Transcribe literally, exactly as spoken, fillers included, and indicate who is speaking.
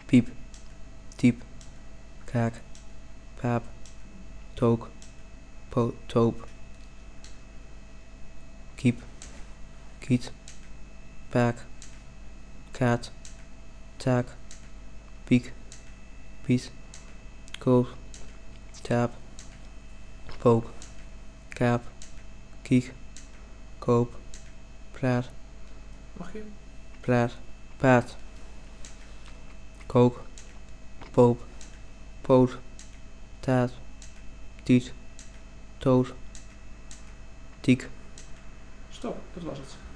Speaker 1: piep, diep, kaak, paap, took, po, toop, kiep, kiet, paak, kaat, taak, piek, piet, koot, taap, pook, kaap, kiek, koop, praat,
Speaker 2: Mag je?
Speaker 1: praat, paat, kook, poop, poot, taat, tiet, toot, tiek.
Speaker 2: Stop, dat was het.